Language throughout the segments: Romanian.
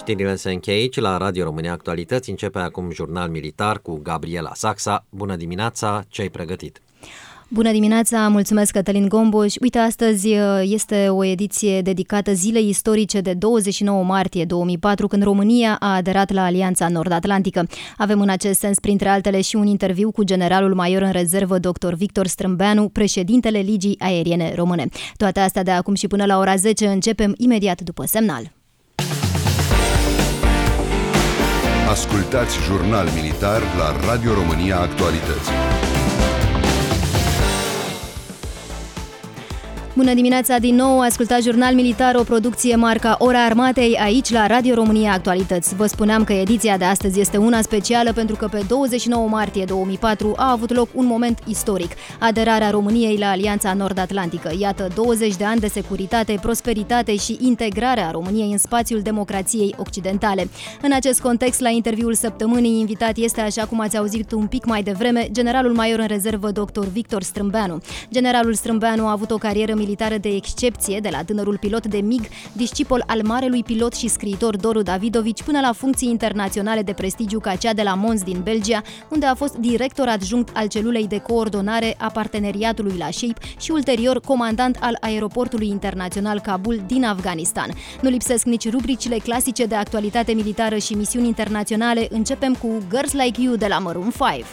Știrile se încheie aici la Radio România Actualități. Începe acum Jurnal Militar cu Gabriela Saxa. Bună dimineața, ce ai pregătit? Bună dimineața, mulțumesc Cătălin Gomboș. Uite, astăzi este o ediție dedicată zilei istorice de 29 martie 2004, când România a aderat la Alianța Nord-Atlantică. Avem în acest sens, printre altele, și un interviu cu generalul major în rezervă, dr. Victor Strâmbeanu, președintele Ligii Aeriene Române. Toate astea de acum și până la ora 10, începem imediat după semnal. Ascultați Jurnal Militar la Radio România Actualități. Bună dimineața din nou, ascultați Jurnal Militar, o producție marca Ora Armatei, aici la Radio România Actualități. Vă spuneam că ediția de astăzi este una specială pentru că pe 29 martie 2004 a avut loc un moment istoric, aderarea României la Alianța Nord-Atlantică. Iată 20 de ani de securitate, prosperitate și integrarea României în spațiul democrației occidentale. În acest context, la interviul săptămânii, invitat este, așa cum ați auzit un pic mai devreme, generalul major în rezervă, dr. Victor Strâmbeanu. Generalul Strâmbeanu a avut o carieră militară de excepție, de la tânărul pilot de MiG, discipol al marelui pilot și scriitor Doru Davidovici, până la funcții internaționale de prestigiu ca cea de la Mons din Belgia, unde a fost director adjunct al celulei de coordonare a parteneriatului la SHAPE și ulterior comandant al aeroportului internațional Kabul din Afganistan. Nu lipsesc nici rubricile clasice de actualitate militară și misiuni internaționale. Începem cu Girls Like You de la Maroon 5.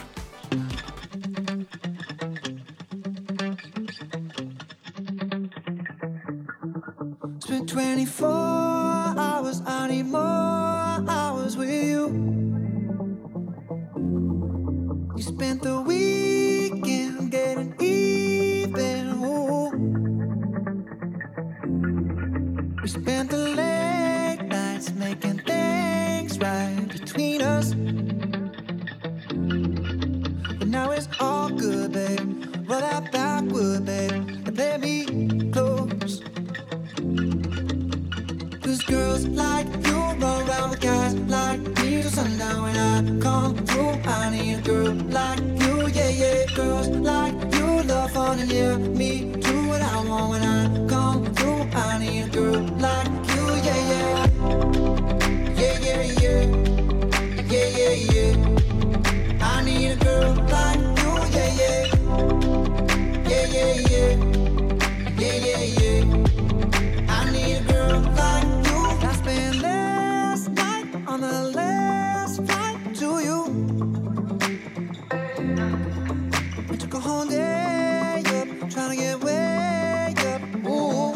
Spent 24 hours, I need more hours with you. You spent the weekend getting even. Ooh. We spent the late nights making things right between us. But now it's all good, babe. Roll that backward, babe, and play me close. Cause girls like you run around with guys like me till sundown. When I come through, I need a girl like you, yeah, yeah. Girls like you love fun and yeah, me do what I want. When I come through, I need a girl like you, yeah, yeah. Yeah, yeah, yeah. Yeah, yeah, yeah. I need a girl like you, yeah, yeah. Yeah, yeah, yeah. Yeah, yeah, yeah. I need a girl like you. I spent last night on the last flight to you. We took a whole day up, trying to get way up. Ooh.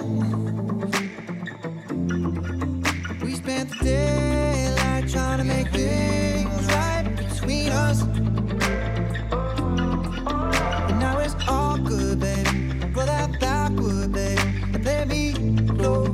We spent the daylight trying to make things right between us. And now it's all good, baby. Roll that backward, baby, and play me close.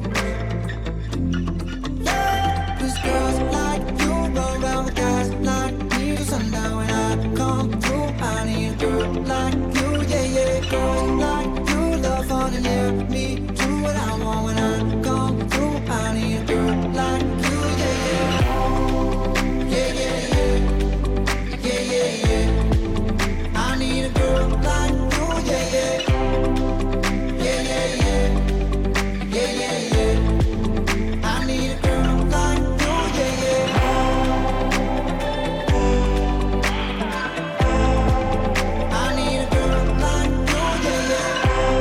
Girls like you run around with guys like me till sundown. When I come through, I need a girl like you, yeah, yeah. Girls like you love fun and yeah, me do what I want. When I come through, I need a girl like you, yeah, yeah. Yeah, yeah, yeah. Yeah, yeah, yeah. I need a girl like you, yeah, yeah. Yeah, yeah, yeah. Yeah, yeah, yeah. I need a girl like you, yeah, yeah. I need a girl like you, yeah, yeah.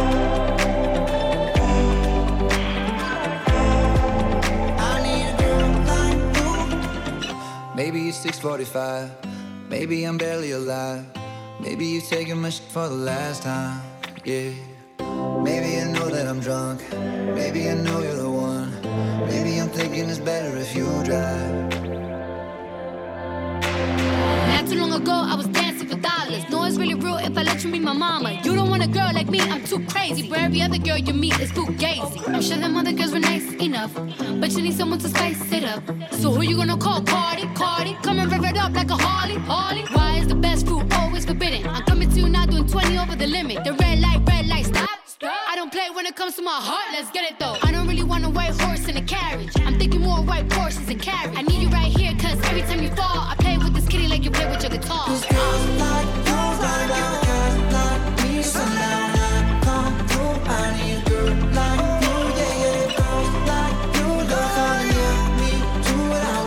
I need a girl like you. Maybe it's 6:45. Maybe I'm barely alive. Maybe you're taking my shit for the last time, yeah. Maybe I know that I'm drunk. Maybe I know you're the one. Maybe I'm thinking it's better if you drive. Not too long ago, I was dancing for dollars. No, it's really real if I let you be my mama. You don't want a girl like me, I'm too crazy. Where every other girl you meet is too gazy. I'm sure them other girls were nice enough, but you need someone to spice it up. So who you gonna call? Cardi, Cardi. Come and rev it up like a Harley, Harley. Why is the best fruit always forbidden? I'm coming to you now doing 20 over the limit. The red light, stop. I don't play when it comes to my heart, let's get it though. I don't really want a white horse in a carriage. I'm thinking more white horses and carriage. I need you right here, cause every time you fall, I play with this kitty like you play with your guitar. Cause girls like you run around with guys like me till sundown. When I come through, I need a girl like you, yeah, yeah. Girls like you love fun and yeah, me do what I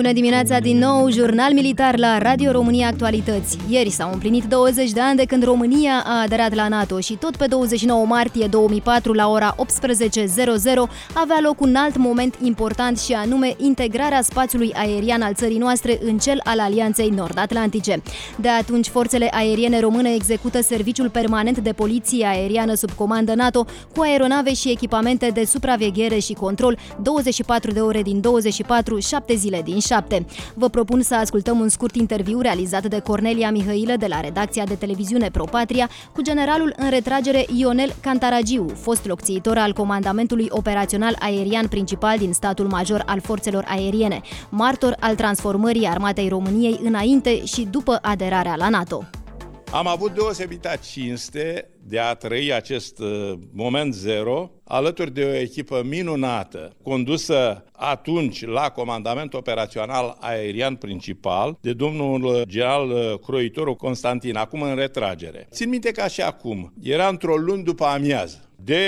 Bună dimineața din nou, Jurnal Militar la Radio România Actualități. Ieri s-au împlinit 20 de ani de când România a aderat la NATO și tot pe 29 martie 2004 la ora 18:00 avea loc un alt moment important și anume integrarea spațiului aerian al țării noastre în cel al Alianței Nord-Atlantice. De atunci, forțele aeriene române execută serviciul permanent de poliție aeriană sub comandă NATO cu aeronave și echipamente de supraveghere și control 24 de ore din 24, 7 zile din 7. Vă propun să ascultăm un scurt interviu realizat de Cornelia Mihailă de la redacția de televiziune ProPatria cu generalul în retragere Ionel Cantaragiu, fost locțiitor al Comandamentului Operațional Aerian Principal din statul major al forțelor aeriene, martor al transformării Armatei României înainte și după aderarea la NATO. Am avut deosebita cinste de a trăi acest moment zero alături de o echipă minunată, condusă atunci la Comandament Operațional Aerian Principal de domnul general Croitoru Constantin, acum în retragere. Țin minte că și acum, era într-o luni după amiază. De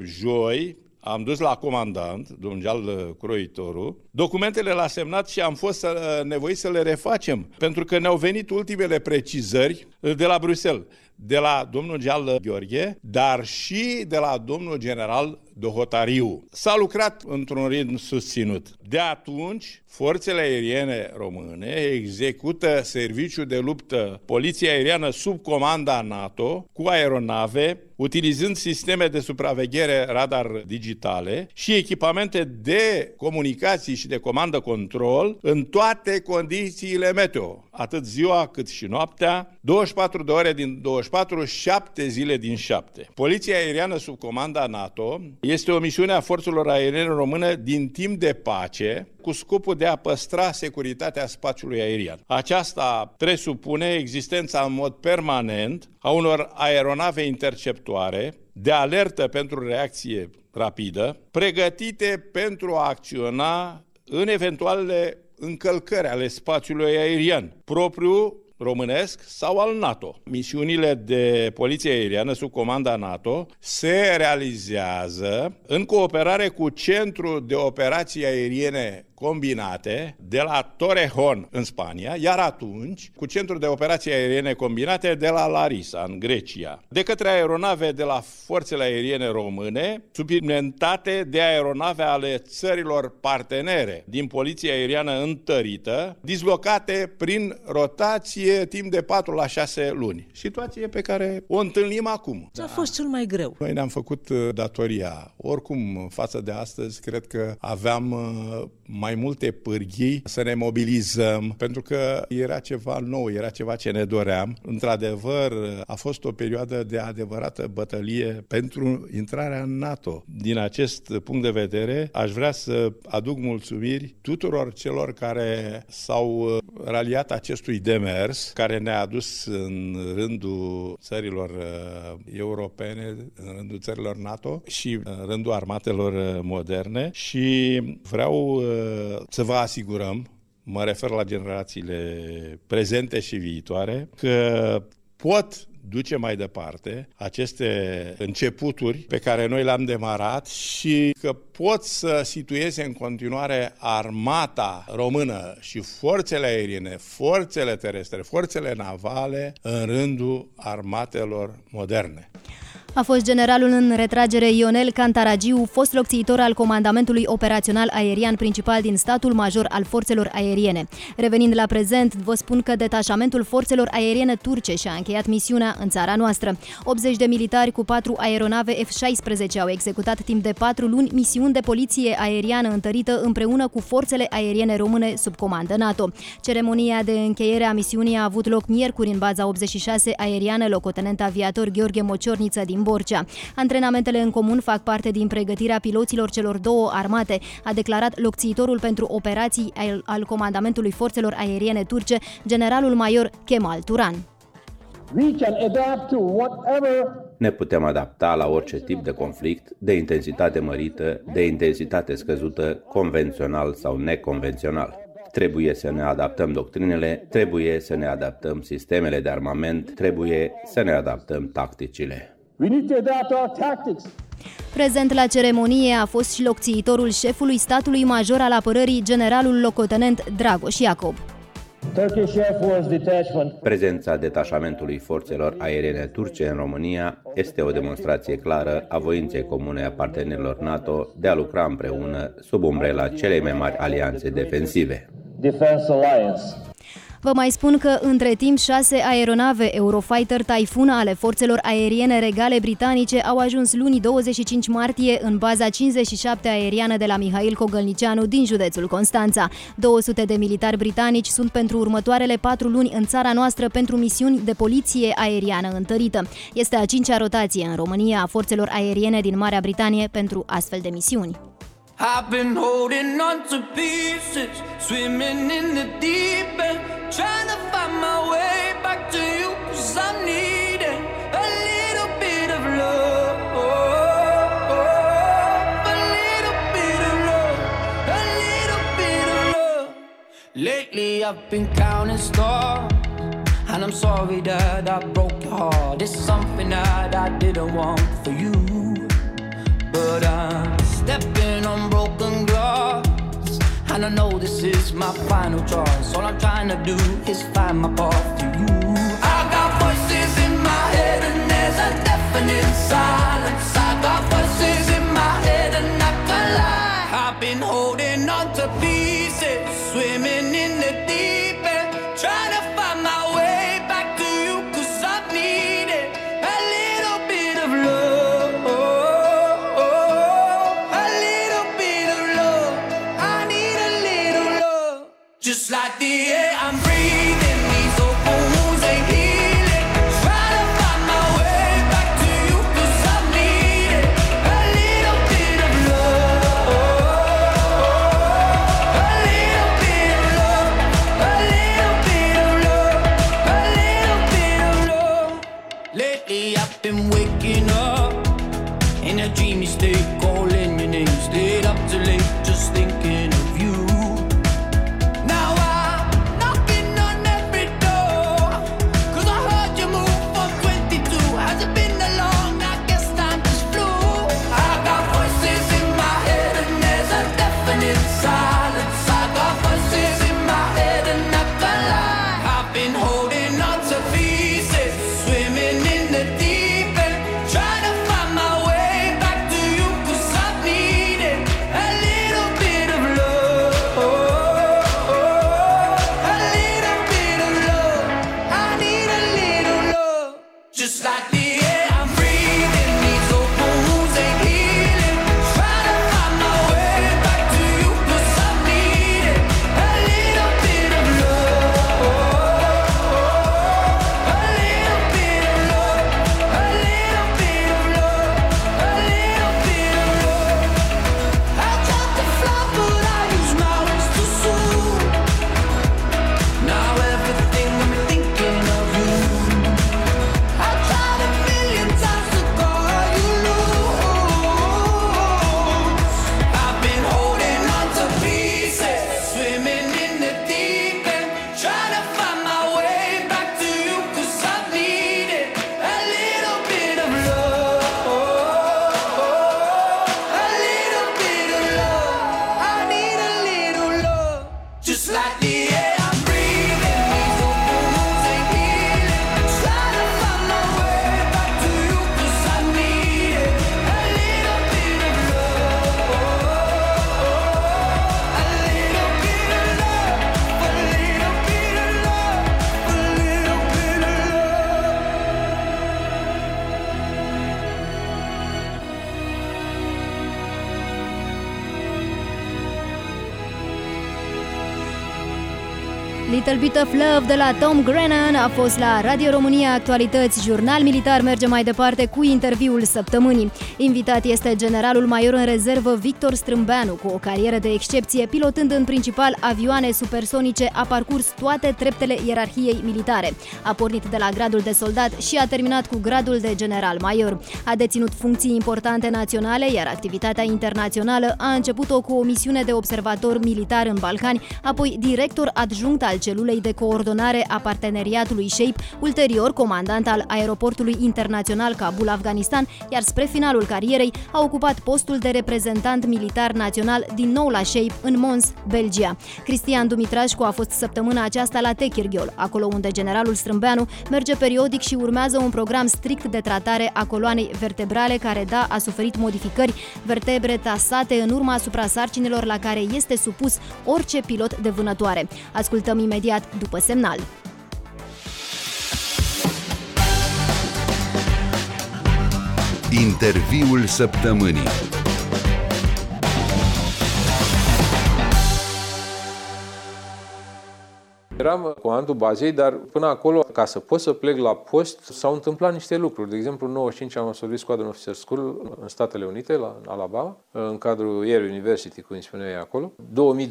joi am dus la comandant, domnul general Croitoru, documentele l-a semnat și am fost nevoiți să le refacem, pentru că ne-au venit ultimele precizări de la Bruxelles, de la domnul general Gheorghe, dar și de la domnul general Dohotariu. S-a lucrat într-un ritm susținut. De atunci, forțele aeriene române execută serviciul de luptă poliție aeriană sub comanda NATO cu aeronave, utilizând sisteme de supraveghere radar digitale și echipamente de comunicații și de comandă-control în toate condițiile meteo, atât ziua cât și noaptea, 24 de ore din 24, 7 zile din 7. Poliția aeriană sub comanda NATO este o misiune a forțelor aeriene române din timp de pace, cu scopul de a păstra securitatea spațiului aerian. Aceasta presupune existența în mod permanent a unor aeronave interceptoare de alertă pentru reacție rapidă, pregătite pentru a acționa în eventualele încălcări ale spațiului aerian propriu românesc sau al NATO. Misiunile de poliție aeriană sub comanda NATO se realizează în cooperare cu Centrul de Operații Aeriene Combinate de la Torrejon în Spania, iar atunci cu Centrul de Operații Aeriene Combinate de la Larisa în Grecia, de către aeronave de la forțele aeriene române, suplimentate de aeronave ale țărilor partenere din poliția aeriană întărită, dislocate prin rotație timp de 4 la 6 luni. Situație pe care o întâlnim acum. Ce a fost cel mai greu? Noi ne-am făcut datoria. Oricum, față de astăzi, cred că aveam mai multe pârghii să ne mobilizăm, pentru că era ceva nou, era ceva ce ne doream. Într-adevăr, a fost o perioadă de adevărată bătălie pentru intrarea în NATO. Din acest punct de vedere, aș vrea să aduc mulțumiri tuturor celor care s-au raliat acestui demers, care ne-a adus în rândul țărilor europene, în rândul țărilor NATO și în rândul armatelor moderne, și vreau să vă asigurăm, mă refer la generațiile prezente și viitoare, că pot duce mai departe aceste începuturi pe care noi le-am demarat și că pot să situeze în continuare armata română și forțele aeriene, forțele terestre, forțele navale în rândul armatelor moderne. A fost generalul în retragere Ionel Cantaragiu, fost locțiitor al Comandamentului Operațional Aerian Principal din statul major al forțelor aeriene. Revenind la prezent, vă spun că detașamentul forțelor aeriene turce și-a încheiat misiunea în țara noastră. 80 de militari cu 4 aeronave F-16 au executat timp de 4 luni misiuni de poliție aeriană întărită împreună cu forțele aeriene române sub comandă NATO. Ceremonia de încheiere a misiunii a avut loc miercuri în baza 86 aeriană locotenent aviator Gheorghe Mociorniță din Borcea. Antrenamentele în comun fac parte din pregătirea piloților celor două armate, a declarat locțiitorul pentru operații al Comandamentului Forțelor Aeriene Turce, generalul major Kemal Turan. Ne putem adapta la orice tip de conflict, de intensitate mărită, de intensitate scăzută, convențional sau neconvențional. Trebuie să ne adaptăm doctrinele, trebuie să ne adaptăm sistemele de armament, trebuie să ne adaptăm tacticile. Prezent la ceremonie a fost și locțiitorul șefului statului major al apărării, generalul locotenent Dragoș Iacob. Prezența detașamentului forțelor aeriene turce în România este o demonstrație clară a voinței comune a partenerilor NATO de a lucra împreună sub umbrela celei mai mari alianțe defensive. Vă mai spun că, între timp, 6 aeronave Eurofighter Typhoon ale forțelor aeriene regale britanice au ajuns luni 25 martie în baza 57 aeriană de la Mihail Cogălnicianu din județul Constanța. 200 de militari britanici sunt pentru următoarele 4 luni în țara noastră pentru misiuni de poliție aeriană întărită. Este a 5-a rotație în România a forțelor aeriene din Marea Britanie pentru astfel de misiuni. I've been holding on to pieces, swimming in the deep end, trying to find my way back to you, 'cause I'm needing a little bit of love, a little bit of love, a little bit of love. Lately I've been counting stars, and I'm sorry that I broke your heart. It's something that I didn't want for you, but I'm stepping on broken glass, and I know this is my final choice. All I'm trying to do is find my path to you. I got voices in my head and there's a deafening silence. I got voices in my head and I can't lie. I've been holding on to pieces, swimming in the deep end, trying to find my way back to you, 'cause I've needed a little bit of love. Just like the air I'm breathing, these open wounds ain't healing. Try to find my way back to you, 'cause I need it. A little bit of love, a little bit of love, a little bit of love, a little bit of love. Lately I've been waking up in a dreamy state, calling your name, stayed up too late, just thinking of you. Little Bit of Love de la Tom Grennan a fost la Radio România Actualități. Jurnal militar merge mai departe cu interviul săptămânii. Invitat este generalul major în rezervă Victor Strâmbeanu, cu o carieră de excepție, pilotând în principal avioane supersonice, a parcurs toate treptele ierarhiei militare. A pornit de la gradul de soldat și a terminat cu gradul de general major. A deținut funcții importante naționale, iar activitatea internațională a început-o cu o misiune de observator militar în Balcani, apoi director adjunct al celulei de coordonare a parteneriatului SHAPE, ulterior comandant al aeroportului internațional Kabul, Afganistan, iar spre finalul carierei a ocupat postul de reprezentant militar național din nou la SHAPE în Mons, Belgia. Cristian Dumitrașcu a fost săptămâna aceasta la Techirghiol, acolo unde generalul Strâmbeanu merge periodic și urmează un program strict de tratare a coloanei vertebrale care a suferit modificări, vertebre tasate în urma suprasarcinilor la care este supus orice pilot de vânătoare. Ascultăm imediat după semnal. Interviul săptămânii. Eram comandantul bazei, dar până acolo, ca să pot să plec la post, s-au întâmplat niște lucruri. De exemplu, în 95 am absolvit Squadron Officer School în Statele Unite, la Alabama, în cadrul Yale University, cum îi spuneai acolo. 2000-2001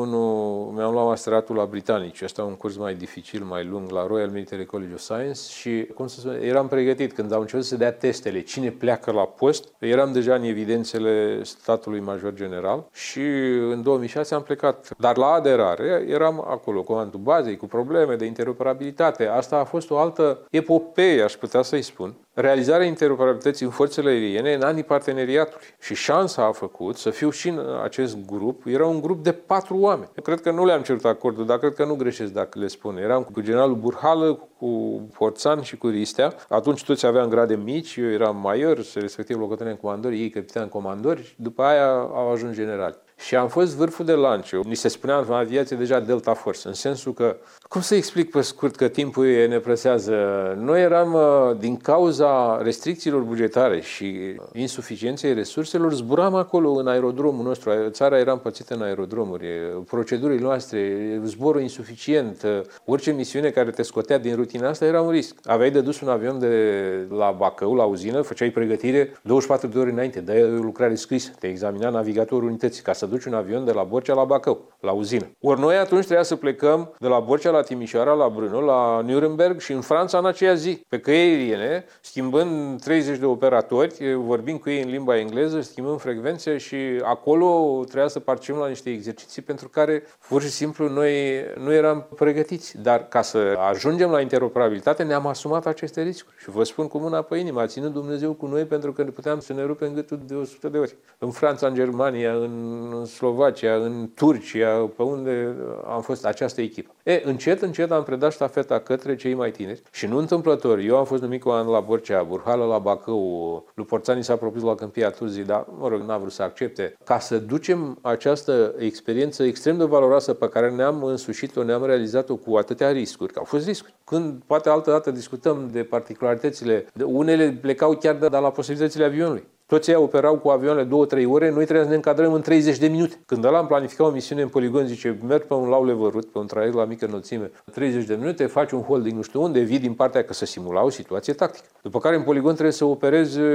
mi-am luat masteratul la britanici. Asta un curs mai dificil, mai lung, la Royal Military College of Science și, cum să spun, eram pregătit. Când au început să dea testele, cine pleacă la post, eram deja în evidențele statului major general și în 2006 am plecat. Dar la aderare eram acolo, comandantul bazei, cu probleme de interoperabilitate. Asta a fost o altă epopee, aș putea să-i spun. Realizarea interoperabilității în forțele aeriene în anii parteneriatului. Și șansa a făcut să fiu și în acest grup. Era un grup de 4 oameni. Eu cred că nu le-am cerut acordul, dar cred că nu greșesc dacă le spun. Eram cu generalul Burhală, cu Forțan și cu Ristea. Atunci toți aveam grade mici, eu eram major, respectiv locotenent comandori, ei capitan comandori și după aia au ajuns generali. Și am fost vârful de lance. Ni se spunea în aviație deja Delta Force, în sensul că, cum să explic pe scurt că timpul ne presează, noi eram, din cauza restricțiilor bugetare și insuficienței resurselor, zburam acolo în aerodromul nostru. Țara era împărțită în aerodromuri, procedurile noastre, zborul insuficient, orice misiune care te scotea din rutina asta era un risc. Aveai de dus un avion de la Bacău, la uzină, făceai pregătire 24 de ore înainte, dai o lucrare scrisă, te examina navigatorul unității ca să duci un avion de la Borcea la Bacău, la uzină. Ori noi atunci trebuia să plecăm de la Borcea la Timișoara, la Brno, la Nuremberg și în Franța în aceea zi, pe căi aeriene, schimbând 30 de operatori, vorbind cu ei în limba engleză, schimbând frecvențe și acolo trebuia să participăm la niște exerciții pentru care pur și simplu noi nu eram pregătiți. Dar ca să ajungem la interoperabilitate ne-am asumat aceste riscuri. Și vă spun cu mâna pe inimă, a ținut Dumnezeu cu noi pentru că ne puteam să ne rupem gâtul de 100 de ori. În Franța, în Germania, în Slovacia, în Turcia, pe unde am fost această echipă. Încet am predat ștafeta către cei mai tineri și nu întâmplător. Eu am fost numit comandant la Borcea, Burhală la Bacău, lui Porțani s-a propus la Câmpia Turzii, dar, mă rog, n-a vrut să accepte. Ca să ducem această experiență extrem de valoroasă pe care ne-am însușit-o, ne-am realizat-o cu atâtea riscuri, că au fost riscuri. Când poate altă dată discutăm de particularitățile, unele plecau chiar de la posibilitățile avionului. Toți ei operau cu avioane 2-3 ore, noi trebuia să ne încadrăm în 30 de minute. Când ăla am planificat o misiune în poligon, zice, merg pe un lau vărut, pe un traiect la mică înălțime, 30 de minute, faci un holding nu știu unde, vii din partea că să simula o situație tactică. După care în poligon trebuie să operezi 30-40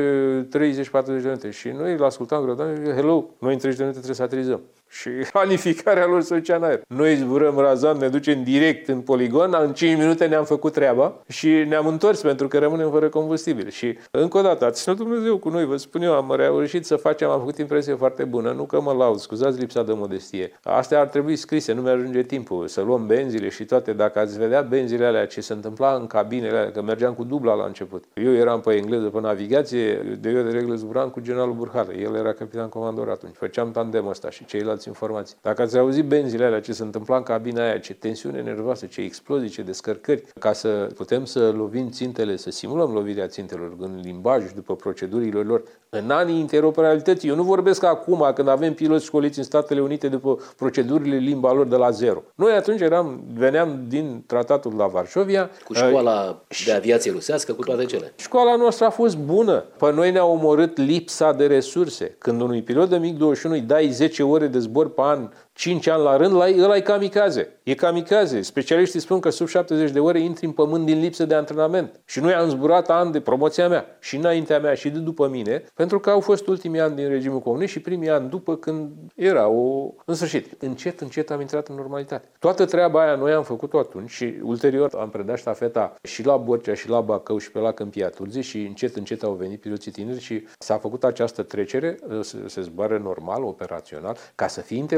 de minute. Și noi îl ascultam grădan, hello, noi în 30 de minute trebuie să aterizăm. Și planificarea lor se ducea în aer. Noi zburăm razant, ne ducem direct în poligon, în 5 minute ne-am făcut treaba și ne-am întors pentru că rămânem fără combustibil. Și încă o dată, a ținut Dumnezeu cu noi, vă spun eu, am reușit să facem, am făcut impresie foarte bună, nu că mă laud, scuzați lipsa de modestie. Astea ar trebui scrise, nu mi-ajunge timpul să luăm benzile și toate. Dacă ați vedea benzile alea, ce se întâmpla în cabinele alea, că mergeam cu dubla la început. Eu eram pe engleză, pe navigație, de regulă zburam cu generalul Burhală. El era capitan comandor atunci. Făceam tandemul ăsta și ceilalți informații. Dacă ați auzit benzile alea, ce se întâmpla în cabina aia, ce tensiune nervoasă, ce explozii, ce descărcări, ca să putem să lovim țintele, să simulăm lovirea țintelor în limbaj și după procedurile lor, în anii interoperabilității. Eu nu vorbesc acum, când avem piloți școliți în Statele Unite după procedurile limba lor de la zero. Noi atunci veneam din tratatul de la Varșovia. Cu școala de aviație rusească, cu toate cele. Școala noastră a fost bună. Pe noi ne-a omorât lipsa de resurse. Când unui pilot de MiG-21 îi dai 10 ore de zbor pe an, 5 ani la rând, ăla e kamikaze. E kamikaze. Specialiștii spun că sub 70 de ore intri în pământ din lipsă de antrenament. Și noi am zburat ani de promoția mea, și înaintea mea, și de după mine, pentru că au fost ultimii ani din regimul comunist și primii ani după, când era în sfârșit. Încet am intrat în normalitate. Toată treaba aia noi am făcut-o atunci și ulterior am predat ștafeta și la Borcea, și la Bacău, și pe la Câmpia Turzii și încet au venit piloții tineri și s-a făcut această trecere, se zboară normal, operațional, ca să fie interoperabil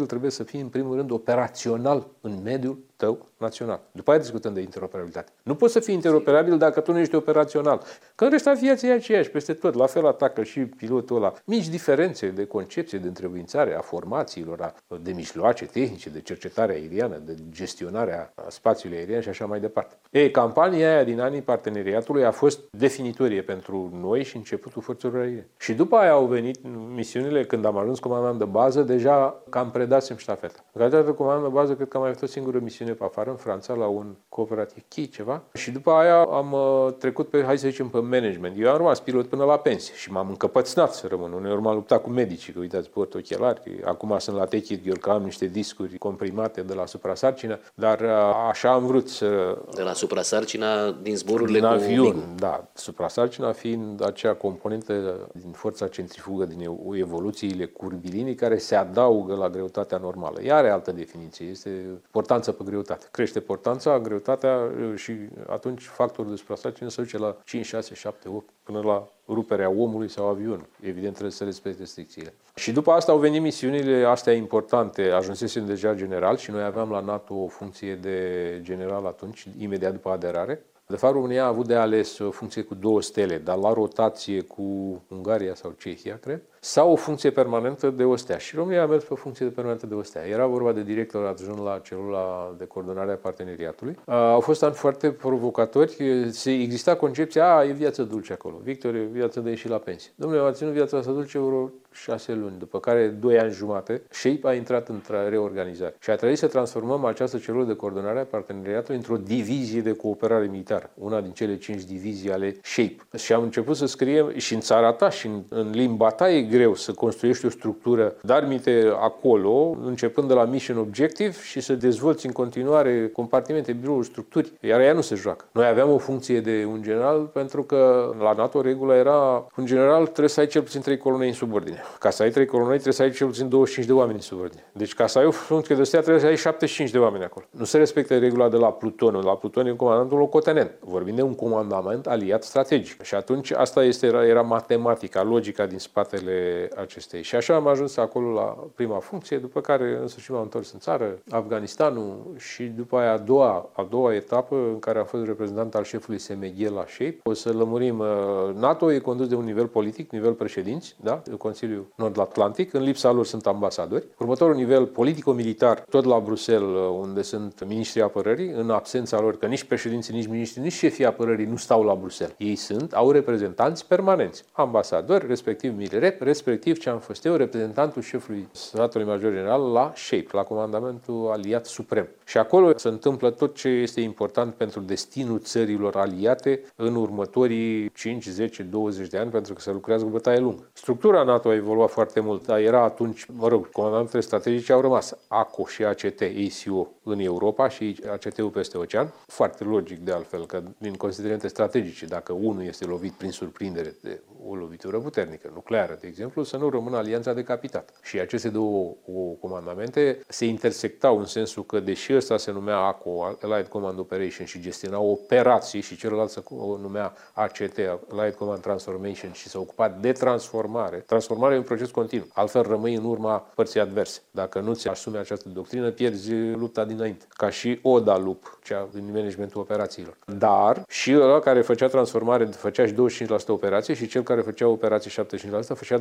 interoperabil trebuie să fii în primul rând operațional în mediul tău național. După aia discutăm de interoperabilitate. Nu poți să fii interoperabil dacă tu nu ești operațional. Că în rest aviația e aceeași peste tot. La fel atacă și pilotul ăla. Mici diferențe de concepție, de întrebuințare a formațiilor, de mijloace tehnice, de cercetare aeriană, de gestionarea spațiului aerian și așa mai departe. Campania aia din anii parteneriatului a fost definitorie pentru noi și începutul forțelor aeriene. Și după aia au venit misiunile, când am ajuns comandant de bază, deja cam predasem ștafeta. În calitate de comandant de bază, cred că am mai avut o singură misiune pe afară, în Franța, la un cooperativ Chi, ceva. Și după aia am trecut pe, hai să zicem, pe management. Eu am rămas pilot până la pensie și m-am încăpățânat să rămân. Uneori m-am luptat cu medicii, că uitați, port ochelari. Acum sunt la Techit, că am niște discuri comprimate de la suprasarcină, dar așa am vrut să... De la suprasarcina din zborurile cu avion, MIG-ul. da. Suprasarcina fiind acea componentă din forța centrifugă, din evoluțiile curbilinii, care se adaugă la greutatea normală. Ea are altă definiție, este portanță pe greutate. Crește portanța, greutatea și atunci factorul de suprasarcină se duce la 5, 6, 7, 8, până la ruperea omului sau avionului. Evident, trebuie să respecte restricțiile. Și după asta au venit misiunile astea importante. Ajunsesem deja general și noi aveam la NATO o funcție de general atunci, imediat după aderare. De fapt, România a avut de ales o funcție cu 2 stele, dar la rotație cu Ungaria sau Cehia, cred, sau o funcție permanentă de o stea. Și România a mers pe o funcție permanentă de o stea. Era vorba de director adjunct la celula de coordonare a parteneriatului. Au fost ani foarte provocatori. Exista concepția, e viață dulce acolo. Victor, e viață de ieșit la pensie. Dom'le, a ținut viața asta dulce vreo 6 luni, după care 2 ani jumate, SHAPE a intrat într-o reorganizare. Și a trebuit să transformăm această celulă de coordonare a parteneriatului într-o divizie de cooperare militară. Una din cele 5 divizii ale SHAPE. Și am început să scriem și în țara ta și în limba ta e greu să construiești o structură, dar minte acolo, începând de la Mission Objective și să dezvolți în continuare compartimente, birouri, structuri, iar ea nu se joacă. Noi aveam o funcție de un general pentru că la NATO regula era, un general trebuie să ai cel puțin 3 coloneli în subordine. Ca să ai 3 coloneli trebuie să ai cel puțin 25 de oameni în subordine. Deci ca să ai o funcție de stea trebuie să ai 75 de oameni acolo. Nu se respectă regula de la pluton. La pluton e comandantul locotenent. Vorbim de un comandament aliat strategic. Și atunci asta era matematica, logica din spatele acestei. Și așa am ajuns acolo la prima funcție, după care în sfârșit m-am întors în țară, Afganistanul și după aia a doua etapă în care am fost reprezentant al șefului SMG la SHAPE. O să lămurim, NATO e condus de un nivel politic, nivel președinți, da? Consiliul Nord-Atlantic, în lipsa lor sunt ambasadori. Următorul nivel politico-militar, tot la Bruxelles, unde sunt miniștrii apărării, în absența lor, că nici președinții, nici miniștrii, nici șefii apărării nu stau la Bruxelles. Ei au reprezentanți permanenți, ambasadori, respectiv MILREP, respectiv ce am fost eu, reprezentantul șefului statului major general la SHAPE, la Comandamentul Aliat Suprem. Și acolo se întâmplă tot ce este important pentru destinul țărilor aliate în următorii 5, 10, 20 de ani, pentru că se lucrează cu bătaie lungă. Structura NATO a evoluat foarte mult, dar era atunci, comandamentele strategice au rămas ACO și ACT, ACO în Europa și ACT-ul peste ocean. Foarte logic de altfel, că din considerente strategice, dacă unul este lovit prin surprindere de o lovitură puternică, nucleară, de exemplu, să nu rămână alianța decapitată. Și aceste două comandamente se intersectau în sensul că, deși ăsta se numea ACO, Allied Command Operation, și gestiona operații, și celălalt se numea ACT, Allied Command Transformation, și se ocupa de transformare. Transformarea e un proces continuu. Altfel rămâi în urma părții adverse. Dacă nu ți asumi această doctrină, pierzi lupta dinainte. Ca și ODA LUP, cea din managementul operațiilor. Dar și ăla care făcea transformare făcea și 25% operație și cel care făcea operație 75% făcea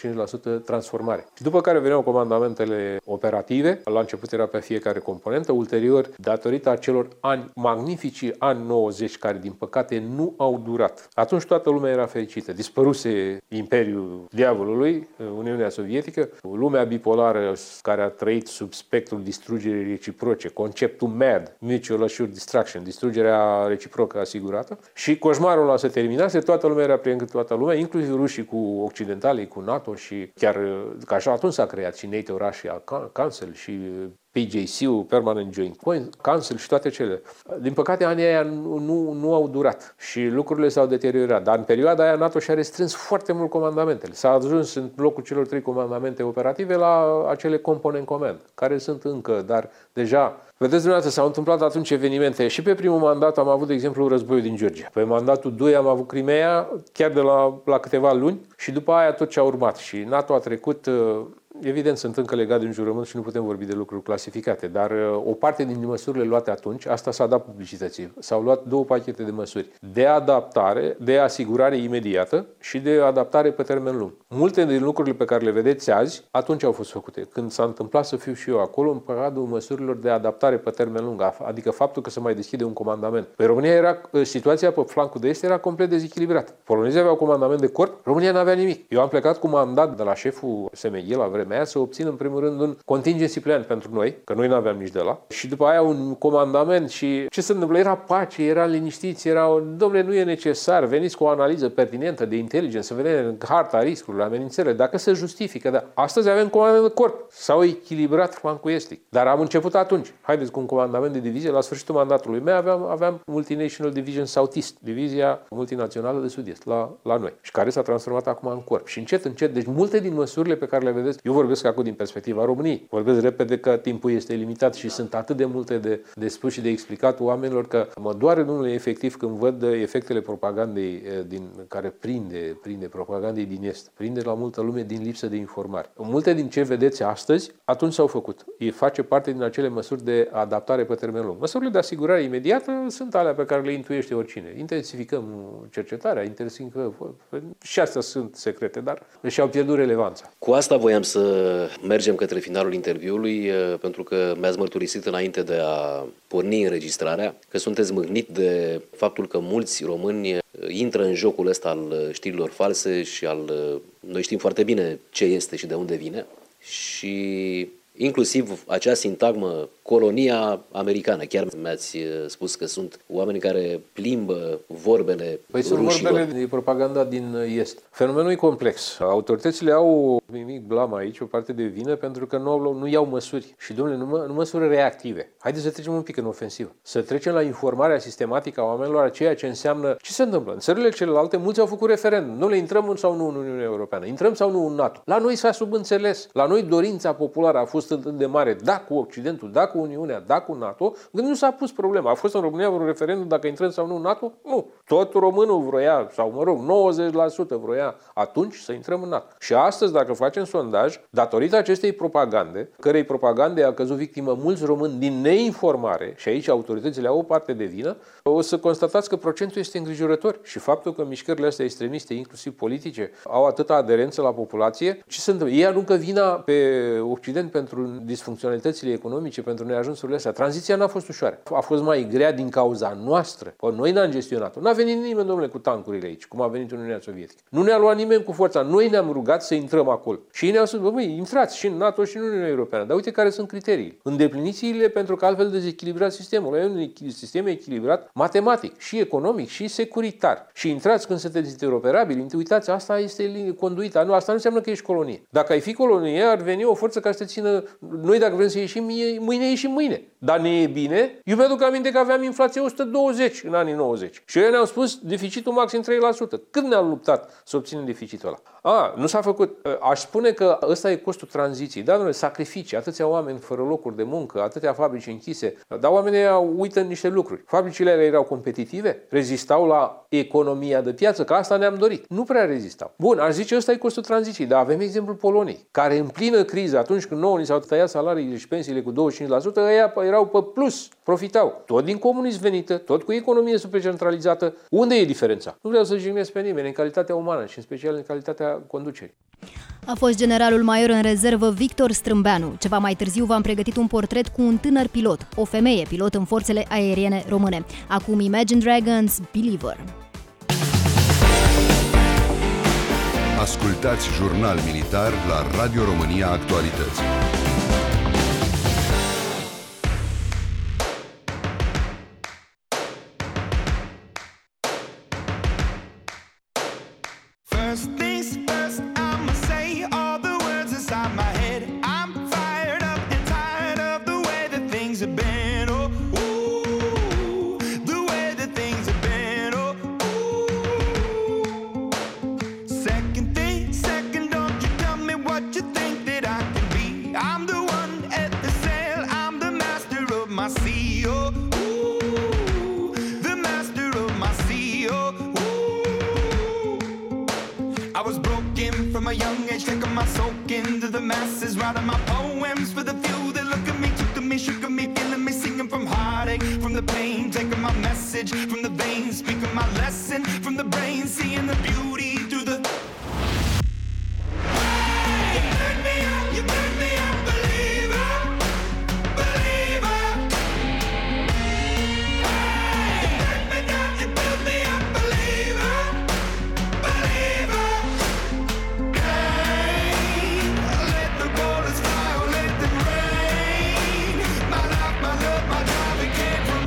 25% transformare. Și după care veneau comandamentele operative, la început era pe fiecare componentă, ulterior, datorită acelor magnifici ani 90 care din păcate nu au durat. Atunci toată lumea era fericită. Dispăruse Imperiul Diavolului, Uniunea Sovietică, lumea bipolară care a trăit sub spectrul distrugerii reciproce, conceptul MAD, Mutual Assured Destruction, distrugerea reciprocă asigurată, și coșmarul ăla se terminase, toată lumea era prieten cu toată lumea, inclusiv rușii cu occidentalii, cu NATO, și chiar că așa atunci s-a creat și NATO Russia Council și PJC-ul, Permanent Joint Council și toate cele. Din păcate, anii aia nu au durat și lucrurile s-au deteriorat. Dar în perioada aia NATO și-a restrâns foarte mult comandamentele. S-a ajuns în locul celor 3 comandamente operative la acele component command, care sunt încă, dar deja... Vedeți dumneavoastră, s-au întâmplat atunci evenimente. Și pe primul mandat am avut, de exemplu, războiul din Georgia. Pe mandatul 2 am avut Crimea, chiar de la câteva luni, și după aia tot ce a urmat. Și NATO a trecut... evident sunt încă legate de un jurământ și nu putem vorbi de lucruri clasificate, dar o parte din măsurile luate atunci, asta s-a dat publicității, s-au luat 2 pachete de măsuri de adaptare, de asigurare imediată și de adaptare pe termen lung. Multe din lucrurile pe care le vedeți azi, atunci au fost făcute. Când s-a întâmplat să fiu și eu acolo, în cadrul măsurilor de adaptare pe termen lung, adică faptul că se mai deschide un comandament. Pe România situația pe flancul de est era complet dezechilibrată. Polonezii aveau comandament de corp, România n-avea nimic. Eu am plecat cu mandat de la șeful SMG la vremea aia să obțin în primul rând un contingency plan pentru noi, că noi n-aveam nici de la, și după aia un comandament și ce se întâmplă? Era pace, era liniștiți, dom'le, nu e necesar, veniți cu o analiză pertinentă de inteligență, să vedem harta riscurilor, amenințările, dacă se justifică. Dar astăzi avem comandament de corp. S-au echilibrat flancul estic. Dar am început atunci. Haideți cu un comandament de divizie. La sfârșitul mandatului meu aveam Multinational Division Southeast, divizia multinațională de sud-est, la noi. Și care s-a transformat acum în corp. Și încet, deci multe din măsurile pe care le vedeți, eu vorbesc acum din perspectiva României. Vorbesc repede că timpul este limitat și sunt atât de multe de spus și de explicat oamenilor că mă doare, domnule, efectiv când văd efectele propagandei care prinde propagandei din est. Prinde la multă lume din lipsă de informare. Multe din ce vedeți astăzi, atunci s-au făcut. E face parte din acele măsuri de adaptare pe termen lung. Măsurile de asigurare imediată sunt alea pe care le intuiește oricine. Intensificăm cercetarea, și astea sunt secrete, dar și-au pierdut relevanța. Cu asta voiam să mergem către finalul interviului, pentru că mi-ați mărturisit înainte de a porni înregistrarea că sunteți mâhnit de faptul că mulți români intră în jocul ăsta al știrilor false și noi știm foarte bine ce este și de unde vine și inclusiv acea sintagmă colonia americană. Chiar mi-ați spus că sunt oameni care plimbă vorbele rușilor. Sunt vorbele de propaganda din est. Fenomenul e complex. Autoritățile au nimic blam aici, o parte de vină, pentru că nu iau măsuri. Și, domnule, nu măsuri reactive. Haideți să trecem un pic în ofensivă. Să trecem la informarea sistematică a oamenilor a ceea ce înseamnă... Ce se întâmplă? În țările celelalte, mulți au făcut referendum. Nu le intrăm sau nu în Uniunea Europeană. Intrăm sau nu în NATO. La noi s-a subînțeles. La noi dorința populară a fost atât de mare, da cu Occidentul, da cu Uniunea, da cu NATO, când nu s-a pus problema. A fost în România un referendum dacă intrăm sau nu în NATO? Nu. Tot românul vroia, sau 90% vroia atunci să intrăm în NATO. Și astăzi, dacă facem sondaj, datorită acestei propagande, cărei propagande a căzut victimă mulți români din neinformare, și aici autoritățile au o parte de vină, o să constatați că procentul este îngrijorător. Și faptul că mișcările astea extremiste, inclusiv politice, au atâta aderență la populație, ce se întâmplă? Ei aruncă vina pe Occident pentru disfuncționalitățile economice, pentru neajunsurile astea. Tranziția n-a fost ușoară. A fost mai grea din cauza noastră. Noi n-am gestionat-o. N-a venit nimeni, domnule, cu tancurile aici, cum a venit în Uniunea Sovietică. Nu ne-a luat nimeni cu forța. Noi ne-am rugat să intrăm acolo. Și ei ne-au spus, băi, intrați și în NATO și în Uniunea Europeană. Dar uite care sunt criteriile. Îndepliniți-le pentru că altfel dezechilibrat sistemul. E un sistem echilibrat matematic, și economic, și securitar. Și intrați când sunteți interoperabili. Uitați, asta este conduita. Nu, asta nu înseamnă că ești colonie. Dacă ai fi colonie, ar veni o forță ca să te țină. Noi, dacă vrem să ieșim, mâine ieșim mâine. Dar ne e bine. Eu mi-aduc aminte că aveam inflație 120 în anii 90. Și eu ne-am spus deficitul maxim 3%. Cât ne-am luptat să obținem deficitul ăla? Nu s-a făcut. Aș spune că ăsta e costul tranziției. Da, domnule, sacrificii. Atâția oameni fără locuri de muncă, atâtea fabrici închise. Dar oamenii uită niște lucruri. Fabricile alea erau competitive? Rezistau la economia de piață? Că asta ne-am dorit. Nu prea rezistau. Bun, aș zice ăsta e costul tranziției. Dar avem exemplul Poloniei, care în plină criză, atunci când nouă ni s-au tăiat salariile și pensiile cu 25%, ăia erau pe plus, profitau. Tot din comunism venită, tot cu economie supercentralizată. Unde e diferența? Nu vreau să jignesc pe nimeni, în calitatea umană și în special în calitatea conducerii. A fost generalul major în rezervă Victor Strâmbeanu. Ceva mai târziu v-am pregătit un portret cu un tânăr pilot, o femeie pilot în forțele aeriene române. Acum Imagine Dragons, Believer. Ascultați Jurnal Militar la Radio România Actualități. I was broken from a young age, taking my soak into the masses, writing my poems for the few that look at me, took at me, shook at me, feeling me, singing from heartache, from the pain, taking my message from the veins, speaking my lesson from the brain, seeing the beauty through the... You burn me up, believer, believer. You burn me down, you build me up, believer, believer. Let the bullets fly or let them rain. My life, my love, my drive, it came from...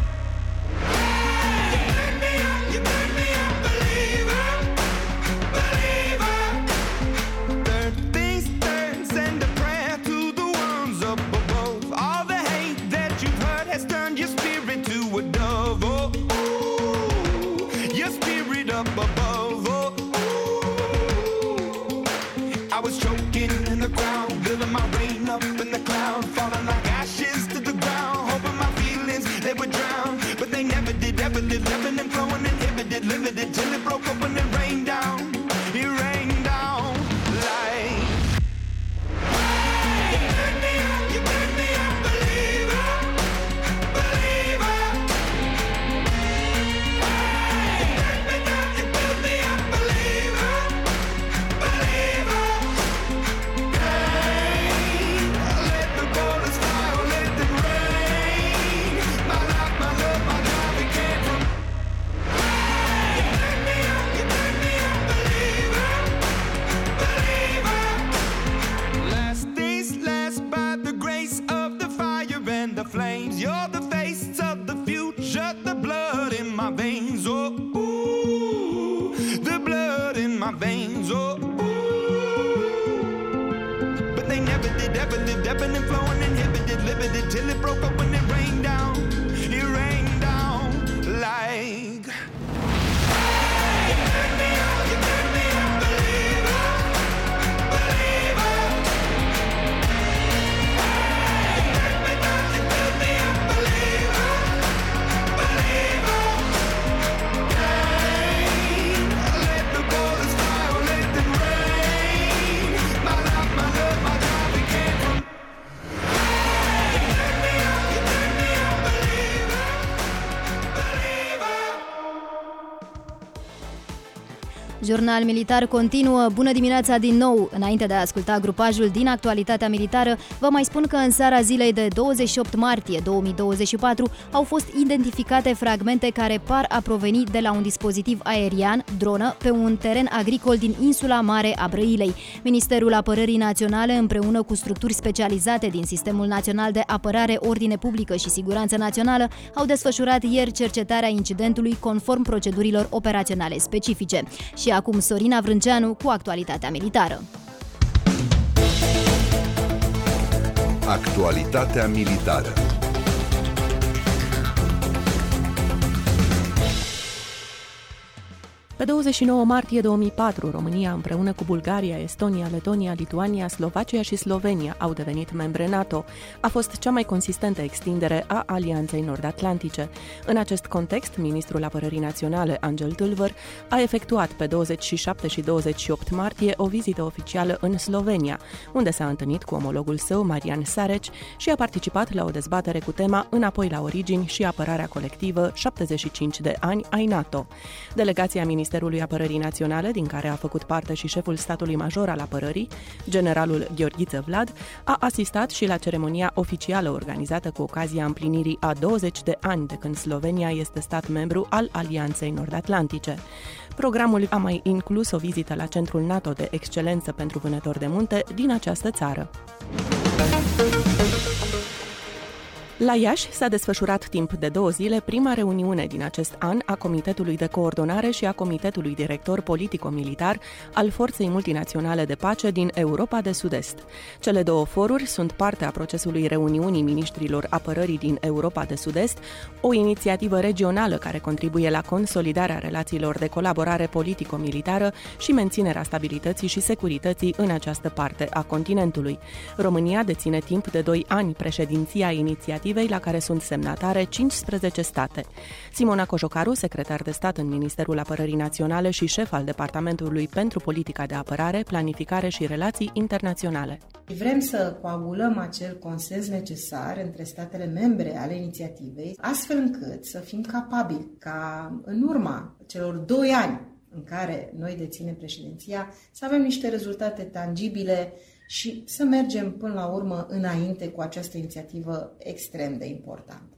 You burn me up, believer, believer. Third things third, send a prayer to the ones up above. All the hate that you've heard has turned your spirit to a dove. Oh, ooh, your spirit up above. Oh, ooh. I was choking in the ground, building my rain up in the cloud, falling like ashes to the ground, hoping my feelings they would drown, but they never did, ever did, living and flowing, inhibited, limited, till it broke open and rained down. It rained down like... You burn me up, believer, believer. You burn me down, you build me up, believer, believer. Let the bullets fly or let them rain. My life, my love, my drive, it came from... You burn me up, believer, believer. Last days last by the grace of the fire and the flames. You're the face of the future, the blood in my veins. Oh, ooh, the blood in my veins. Oh, ooh. But they never did, ever lived, ebbing and flowing, inhibited, limited, till it broke up when it rained down. It rained down like... You burn me up, believer, believer. You burn me down, you build me up, believer, believer. Let the bullets fly or let them rain. My life, my love, my drive, it came from... You burn me up, believer, believer. Jurnal militar continuă. Bună dimineața din nou! Înainte de a asculta grupajul din actualitatea militară, vă mai spun că în seara zilei de 28 martie 2024 au fost identificate fragmente care par a proveni de la un dispozitiv aerian, dronă, pe un teren agricol din insula mare a Brăilei. Ministerul Apărării Naționale, împreună cu structuri specializate din Sistemul Național de Apărare, Ordine Publică și Siguranță Națională, au desfășurat ieri cercetarea incidentului conform procedurilor operaționale specifice. Și acum Sorina Vrânceanu cu actualitatea militară. Actualitatea militară. Pe 29 martie 2004, România, împreună cu Bulgaria, Estonia, Letonia, Lituania, Slovacia și Slovenia, au devenit membre NATO. A fost cea mai consistentă extindere a Alianței Nord-Atlantice. În acest context, ministrul Apărării Naționale, Angel Tâlvăr, a efectuat pe 27 și 28 martie o vizită oficială în Slovenia, unde s-a întâlnit cu omologul său, Marian Sareci, și a participat la o dezbatere cu tema Înapoi la origini și apărarea colectivă, 75 de ani ai NATO. Delegația Ministerului Apărării Naționale, din care a făcut parte și șeful statului major al apărării, generalul Gheorghiță Vlad, a asistat și la ceremonia oficială organizată cu ocazia împlinirii a 20 de ani de când Slovenia este stat membru al Alianței Nord-Atlantice. Programul a mai inclus o vizită la Centrul NATO de Excelență pentru Vânători de Munte din această țară. La Iași s-a desfășurat timp de 2 zile prima reuniune din acest an a Comitetului de Coordonare și a Comitetului Director Politico-Militar al Forței Multinaționale de Pace din Europa de Sud-Est. Cele două foruri sunt parte a procesului reuniunii miniștrilor apărării din Europa de Sud-Est, o inițiativă regională care contribuie la consolidarea relațiilor de colaborare politico-militară și menținerea stabilității și securității în această parte a continentului. România deține timp de 2 ani președinția inițiativei inițiativei la care sunt semnatare 15 state. Simona Cojocaru, secretar de stat în Ministerul Apărării Naționale și șef al Departamentului pentru Politica de Apărare, Planificare și Relații Internaționale. Vrem să coagulăm acel consens necesar între statele membre ale inițiativei, astfel încât să fim capabili ca în urma celor 2 ani în care noi deținem președinția, să avem niște rezultate tangibile și să mergem până la urmă înainte cu această inițiativă extrem de importantă.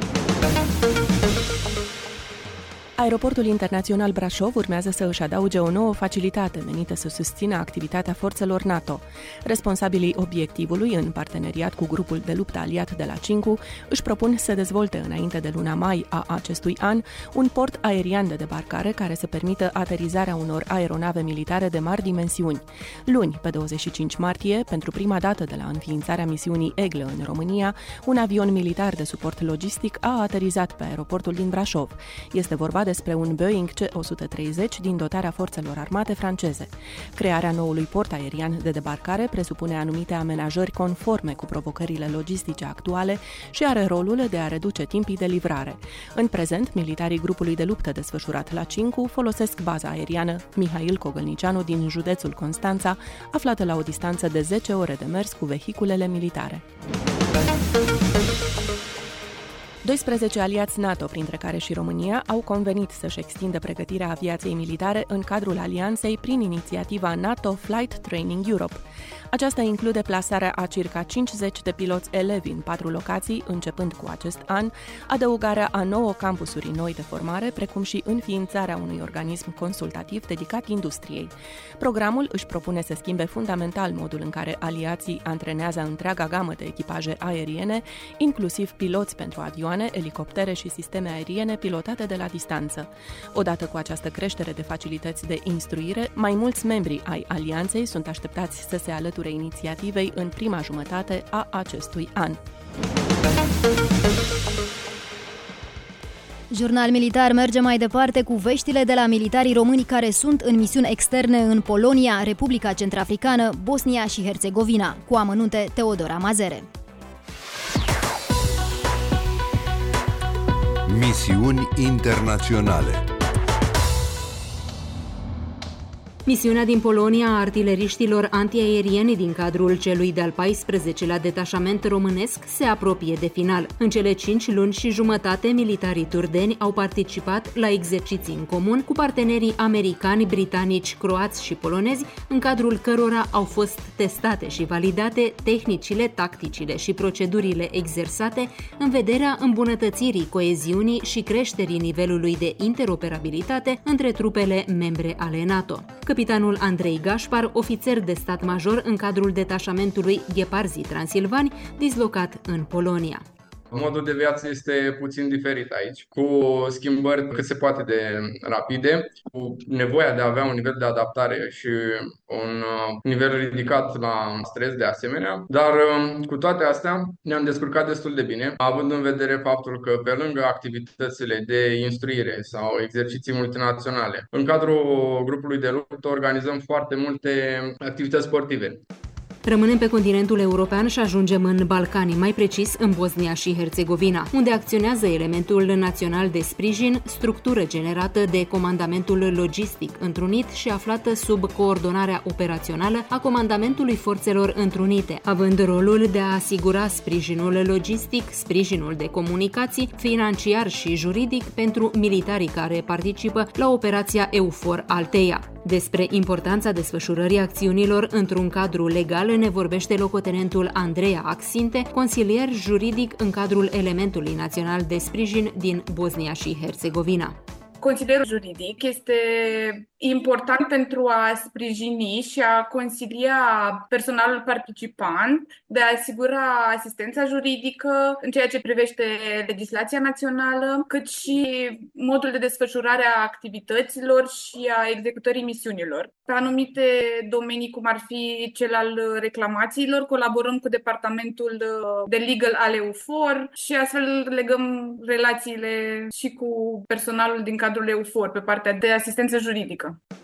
Aeroportul Internațional Brașov urmează să își adauge o nouă facilitate menită să susțină activitatea forțelor NATO. Responsabilii obiectivului, în parteneriat cu grupul de luptă aliat de la Cincu, își propun să dezvolte înainte de luna mai a acestui an un port aerian de debarcare care să permită aterizarea unor aeronave militare de mari dimensiuni. Luni, pe 25 martie, pentru prima dată de la înființarea misiunii EGLE în România, un avion militar de suport logistic a aterizat pe aeroportul din Brașov. Este vorba despre un Boeing C-130 din dotarea forțelor armate franceze. Crearea noului port aerian de debarcare presupune anumite amenajări conforme cu provocările logistice actuale și are rolul de a reduce timpii de livrare. În prezent, militarii grupului de luptă desfășurat la Cincu folosesc baza aeriană Mihail Cogălnicianu din județul Constanța, aflată la o distanță de 10 ore de mers cu vehiculele militare. 12 aliați NATO, printre care și România, au convenit să-și extindă pregătirea aviației militare în cadrul alianței prin inițiativa NATO Flight Training Europe. Aceasta include plasarea a circa 50 de piloți elevi în 4 locații, începând cu acest an, adăugarea a 9 campusuri noi de formare, precum și înființarea unui organism consultativ dedicat industriei. Programul își propune să schimbe fundamental modul în care aliații antrenează întreaga gamă de echipaje aeriene, inclusiv piloți pentru avioane, elicoptere și sisteme aeriene pilotate de la distanță. Odată cu această creștere de facilități de instruire, mai mulți membri ai alianței sunt așteptați să se alăture inițiativei în prima jumătate a acestui an. Jurnal Militar merge mai departe cu veștile de la militarii români care sunt în misiuni externe în Polonia, Republica Centrafricană, Bosnia și Herțegovina. Cu amănunte, Teodora Mazere. Misiuni internaționale. Misiunea din Polonia a artileriștilor antiaerieni din cadrul celui de-al 14-lea detașament românesc se apropie de final. În cele 5 luni și jumătate, militarii turdeni au participat la exerciții în comun cu partenerii americani, britanici, croați și polonezi, în cadrul cărora au fost testate și validate tehnicile, tacticile și procedurile exersate în vederea îmbunătățirii coeziunii și creșterii nivelului de interoperabilitate între trupele membre ale NATO. Capitanul Andrei Gașpar, ofițer de stat major în cadrul detașamentului Gheparzii Transilvani, dislocat în Polonia. Modul de viață este puțin diferit aici, cu schimbări cât se poate de rapide, cu nevoia de a avea un nivel de adaptare și un nivel ridicat la stres de asemenea, dar cu toate astea ne-am descurcat destul de bine, având în vedere faptul că pe lângă activitățile de instruire sau exerciții multinaționale, în cadrul grupului de luptă organizăm foarte multe activități sportive. Rămânem pe continentul european și ajungem în Balcani, mai precis în Bosnia și Herțegovina, unde acționează elementul național de sprijin, structură generată de comandamentul logistic întrunit și aflată sub coordonarea operațională a comandamentului forțelor întrunite, având rolul de a asigura sprijinul logistic, sprijinul de comunicații, financiar și juridic pentru militarii care participă la operația EUFOR Althea. Despre importanța desfășurării acțiunilor într-un cadru legal ne vorbește locotenentul Andreea Axinte, consilier juridic în cadrul elementului național de sprijin din Bosnia și Herțegovina. Consilierul juridic este important pentru a sprijini și a consilia personalul participant, de a asigura asistența juridică în ceea ce privește legislația națională, cât și modul de desfășurare a activităților și a executării misiunilor. Pe anumite domenii, cum ar fi cel al reclamațiilor, colaborăm cu departamentul de legal al EUFOR și astfel legăm relațiile și cu personalul din cadrul EUFOR pe partea de asistență juridică.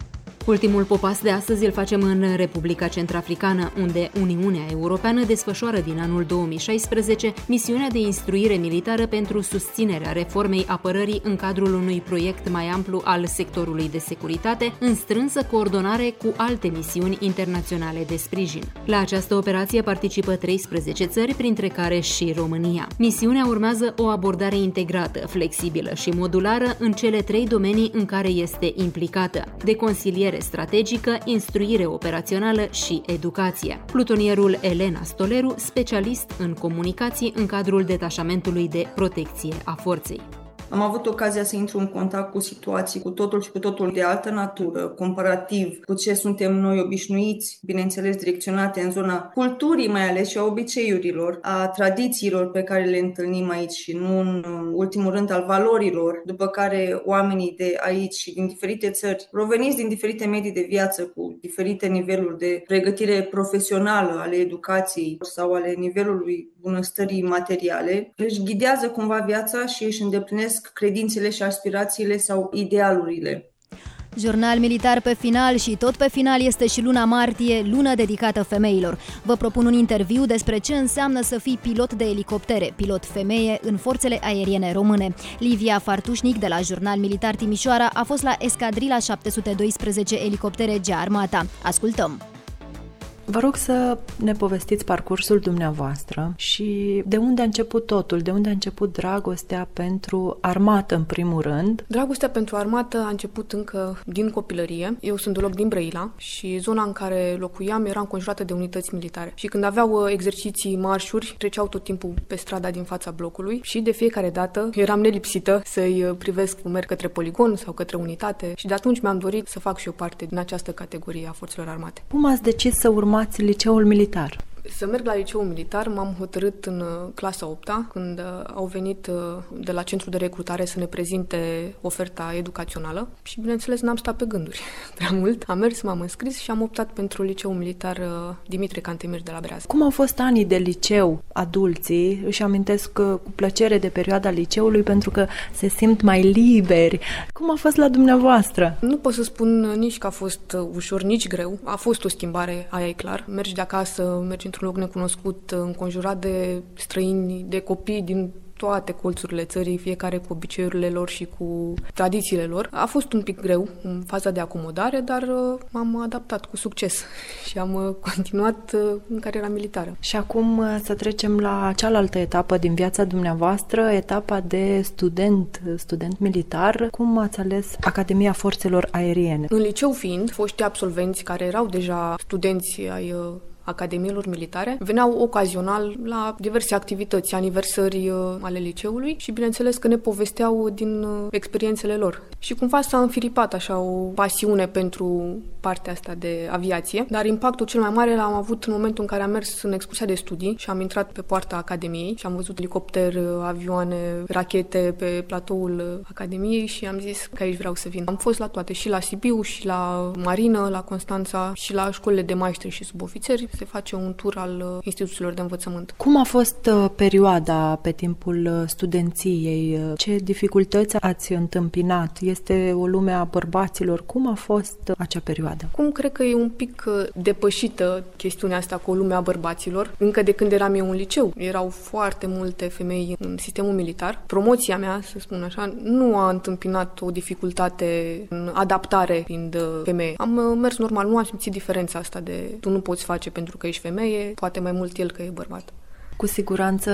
Ultimul popas de astăzi îl facem în Republica Centrafricană, unde Uniunea Europeană desfășoară din anul 2016 misiunea de instruire militară pentru susținerea reformei apărării în cadrul unui proiect mai amplu al sectorului de securitate, în strânsă coordonare cu alte misiuni internaționale de sprijin. La această operație participă 13 țări, printre care și România. Misiunea urmează o abordare integrată, flexibilă și modulară în cele 3 domenii în care este implicată: de consiliere strategică, instruire operațională și educație. Plutonierul Elena Stoleru, specialist în comunicații în cadrul detașamentului de protecție a forței. Am avut ocazia să intru în contact cu situații cu totul și cu totul de altă natură, comparativ cu ce suntem noi obișnuiți, bineînțeles direcționate în zona culturii, mai ales și a obiceiurilor, a tradițiilor pe care le întâlnim aici și nu în ultimul rând al valorilor, după care oamenii de aici și din diferite țări, proveniți din diferite medii de viață, cu diferite niveluri de pregătire profesională ale educației sau ale nivelului bunăstării materiale, își ghidează cumva viața și își îndeplinesc credințele și aspirațiile sau idealurile. Jurnal militar pe final și tot pe final este și luna martie, lună dedicată femeilor. Vă propun un interviu despre ce înseamnă să fii pilot de elicoptere, pilot femeie în forțele aeriene române. Livia Fartușnic de la Jurnal Militar Timișoara a fost la escadrila 712 elicoptere Gearmata. Ascultăm! Vă rog să ne povestiți parcursul dumneavoastră și de unde a început totul, de unde a început dragostea pentru armată în primul rând. Dragostea pentru armată a început încă din copilărie. Eu sunt deloc din Brăila și zona în care locuiam era înconjurată de unități militare. Și când aveau exerciții, marșuri, treceau tot timpul pe strada din fața blocului și de fiecare dată eram nelipsită să-i privesc cum merg către poligon sau către unitate și de atunci mi-am dorit să fac și eu parte din această categorie a forțelor armate. Cum ați decis să urmați liceul militar? Să merg la liceul militar m-am hotărât în clasa 8-a, când au venit de la centrul de recrutare să ne prezinte oferta educațională și, bineînțeles, n-am stat pe gânduri prea mult. Am mers, m-am înscris și am optat pentru liceul militar Dimitrie Cantemir de la Breaz. Cum au fost anii de liceu? Adulții își amintesc cu plăcere de perioada liceului pentru că se simt mai liberi. Cum a fost la dumneavoastră? Nu pot să spun nici că a fost ușor, nici greu. A fost o schimbare, aia e clar. Mergi de acasă, mergi într-un loc necunoscut, înconjurat de străini, de copii din toate colțurile țării, fiecare cu obiceiurile lor și cu tradițiile lor. A fost un pic greu în faza de acomodare, dar m-am adaptat cu succes și am continuat în cariera militară. Și acum să trecem la cealaltă etapă din viața dumneavoastră, etapa de student militar. Cum ați ales Academia Forțelor Aeriene? În liceu fiind, foști absolvenți care erau deja studenți ai academiilor militare, veneau ocazional la diverse activități, aniversări ale liceului și bineînțeles că ne povesteau din experiențele lor. Și cumva s-a înfiripat așa o pasiune pentru partea asta de aviație, dar impactul cel mai mare l-am avut în momentul în care am mers în excursia de studii și am intrat pe poarta Academiei și am văzut elicopter, avioane, rachete pe platoul Academiei și am zis că aici vreau să vin. Am fost la toate, și la Sibiu, și la Marină, la Constanța, și la școlile de maestri și subofițeri. Se face un tur al instituțiilor de învățământ. Cum a fost perioada pe timpul studenției? Ce dificultăți ați întâmpinat? Este o lume a bărbaților? Cum a fost acea perioadă? Cum cred că e un pic depășită chestiunea asta cu o lume a bărbaților. Încă de când eram eu în liceu, erau foarte multe femei în sistemul militar. Promoția mea, să spun așa, nu a întâmpinat o dificultate în adaptare fiind femeie. Am mers normal, nu am simțit diferența asta de tu nu poți face pentru că ești femeie, poate mai mult el că e bărbat. Cu siguranță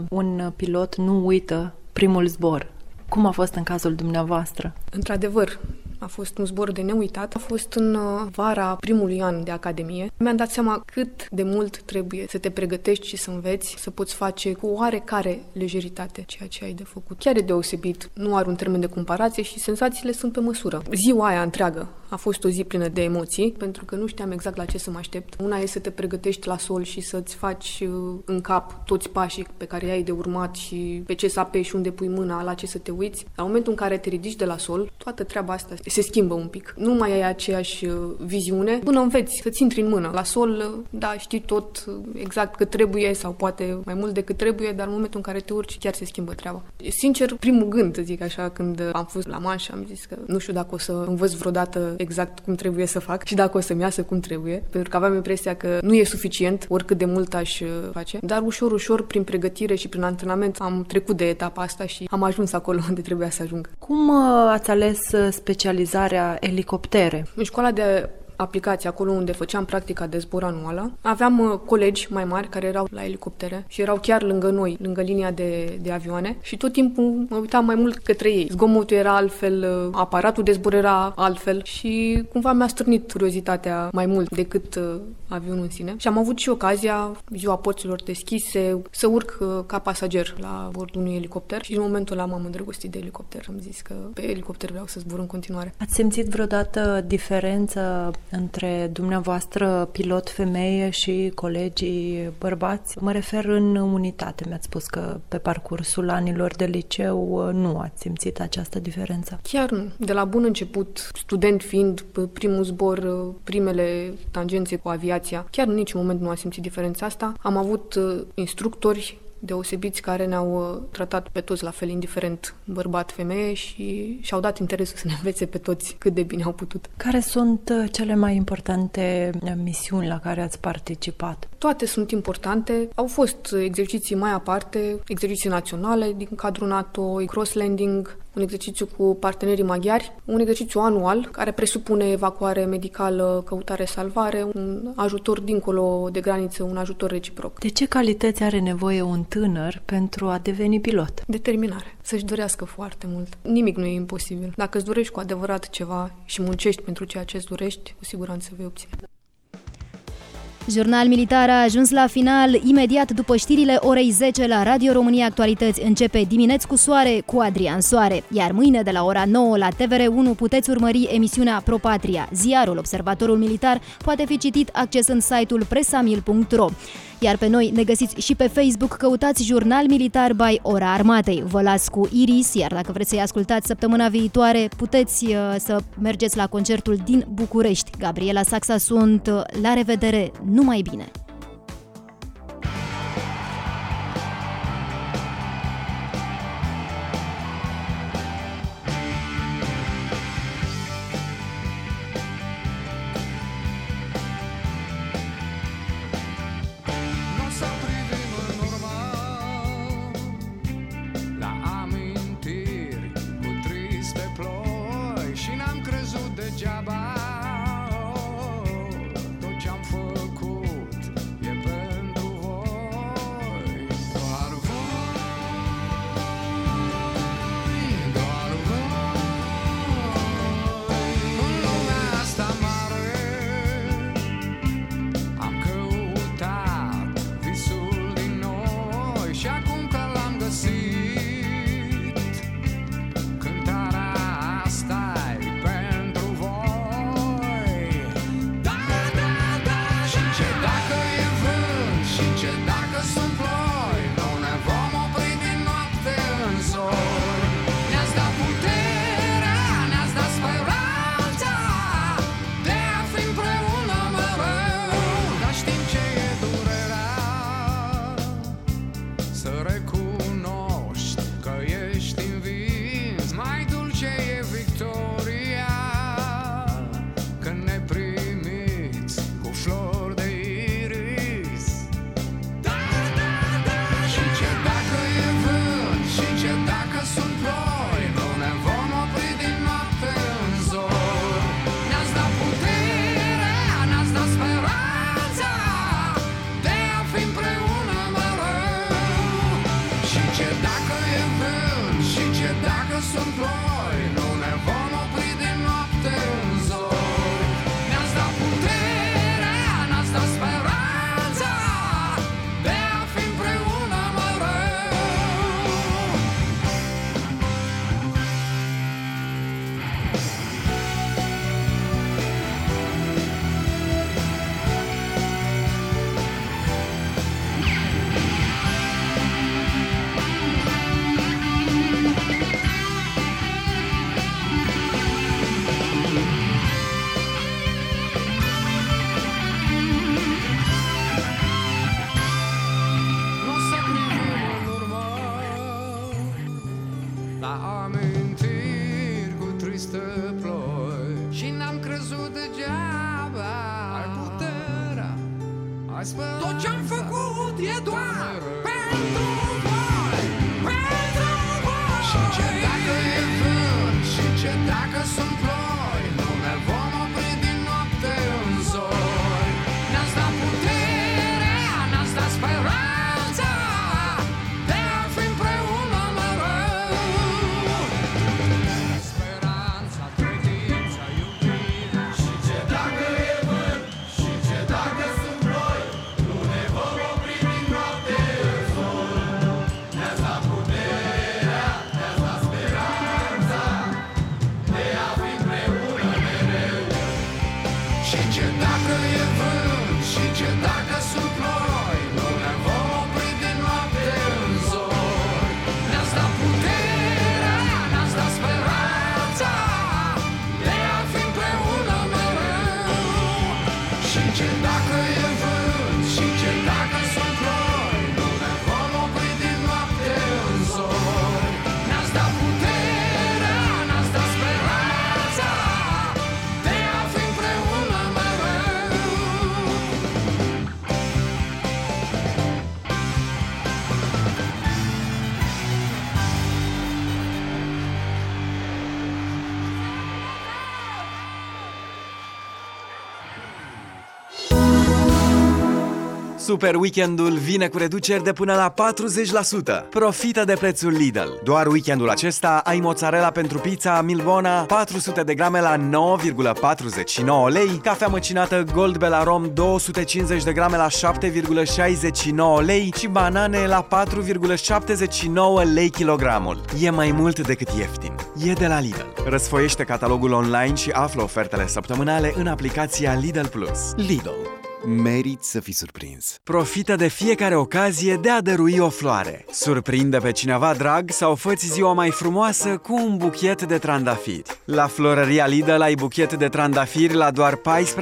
un pilot nu uită primul zbor. Cum a fost în cazul dumneavoastră? Într-adevăr, a fost un zbor de neuitat. A fost în vara primului an de academie. Mi-am dat seama cât de mult trebuie să te pregătești și să înveți, să poți face cu oarecare lejeritate ceea ce ai de făcut. Chiar e deosebit, nu are un termen de comparație și senzațiile sunt pe măsură. Ziua aia întreagă a fost o zi plină de emoții, pentru că nu știam exact la ce să mă aștept. Una e să te pregătești la sol și să-ți faci în cap toți pașii pe care i-ai de urmat și pe ce să apeși, unde pui mâna, la ce să te uiți. La momentul în care te ridici de la sol, toată treaba asta se schimbă un pic. Nu mai ai aceeași viziune până înveți să-ți intri în mână. La sol, da, știi tot exact cât trebuie sau poate mai mult decât trebuie, dar în momentul în care te urci chiar se schimbă treaba. Sincer, primul gând, zic așa, când am fost la Manș, am zis că nu știu dacă o să învăț vreodată exact cum trebuie să fac și dacă o să-mi iasă cum trebuie, pentru că aveam impresia că nu e suficient oricât de mult aș face, dar ușor, ușor, prin pregătire și prin antrenament am trecut de etapa asta și am ajuns acolo unde trebuia să ajung. Cum ați ales specializarea elicoptere? În școala de aplicație, acolo unde făceam practica de zbor anuală, aveam colegi mai mari care erau la elicoptere și erau chiar lângă noi, lângă linia de avioane și tot timpul mă uitam mai mult către ei. Zgomotul era altfel, aparatul de zbor era altfel și cumva mi-a stârnit curiozitatea mai mult decât avionul în sine. Și am avut și ocazia, ziua porților deschise, să urc ca pasager la bordul unui elicopter și în momentul ăla m-am îndrăgostit de elicopter. Am zis că pe elicopter vreau să zbor în continuare. Ați simțit vreodată diferență între dumneavoastră, pilot femeie, și colegii bărbați? Mă refer în unitate. Mi-ați spus că pe parcursul anilor de liceu nu ați simțit această diferență. Chiar nu. De la bun început, student fiind, primul zbor, primele tangențe cu aviația, chiar în niciun moment nu am simțit diferența asta. Am avut instructori deosebiți care ne-au tratat pe toți la fel, indiferent bărbat-femeie, și și-au dat interesul să ne învețe pe toți cât de bine au putut. Care sunt cele mai importante misiuni la care ați participat? Toate sunt importante. Au fost exerciții mai aparte, exerciții naționale din cadrul NATO, cross-landing, un exercițiu cu partenerii maghiari, un exercițiu anual care presupune evacuare medicală, căutare-salvare, un ajutor dincolo de graniță, un ajutor reciproc. De ce calități are nevoie un tânăr pentru a deveni pilot? Determinare. Să-și dorească foarte mult. Nimic nu e imposibil. Dacă îți dorești cu adevărat ceva și muncești pentru ceea ce îți dorești, cu siguranță vei obține. Jurnal Militar a ajuns la final. Imediat după știrile orei 10 la Radio România Actualități începe Dimineți cu Soare cu Adrian Soare. Iar mâine de la ora 9 la TVR1 puteți urmări emisiunea Pro Patria. Ziarul Observatorul Militar poate fi citit accesând site-ul presamil.ro. Iar pe noi ne găsiți și pe Facebook, căutați Jurnal Militar by Ora Armatei. Vă las cu Iris, iar dacă vreți să-i ascultați săptămâna viitoare, puteți să mergeți la concertul din București. Gabriela Saxa sunt. La revedere, numai bine! Degeaba tot ce-am făcut Tot ce-am făcut e doar pentru voi, pentru voi. Și ce dacă e vânt, și ce dacă sunt ploi, nu ne vom opri din noapte în zori. Ne-ați dat puterea, ne-ați dat speranța de a fi împreună mereu. Speranța, credința, iubirea. Și ce dacă e vânt, și ce dacă sunt ploi, nu ne vom opri din noapte în zori. Ne-ați dat puterea, ne-ați dat speranța de a fi împreună mereu. Și ce dacă e vânt, și ce dacă sunt ploi, nu ne vom opri din noapte în zori. Ne-ați dat puterea, ne-ați dat speranța de a fi împreună mereu. Și ce dacă e vânt, și ce dacă sunt ploi, nu ne vom opri din noapte în zori. Ne-ați dat puterea, ne-ați dat speranța de a fi împreună mereu. Super Weekendul vine cu reduceri de până la 40%. Profită de prețul Lidl. Doar weekendul acesta ai mozzarella pentru pizza Milbona 400 de grame la 9,49 lei, cafea măcinată Gold Bellarom 250 de grame la 7,69 lei și banane la 4,79 lei kilogramul. E mai mult decât ieftin. E de la Lidl. Răsfoiește catalogul online și află ofertele săptămânale în aplicația Lidl Plus. Lidl. Meriți să fii surprins. Profită de fiecare ocazie de a dărui o floare. Surprinde pe cineva drag sau fă-ți ziua mai frumoasă cu un buchet de trandafiri. La Florăria Lidl ai buchet de trandafiri la doar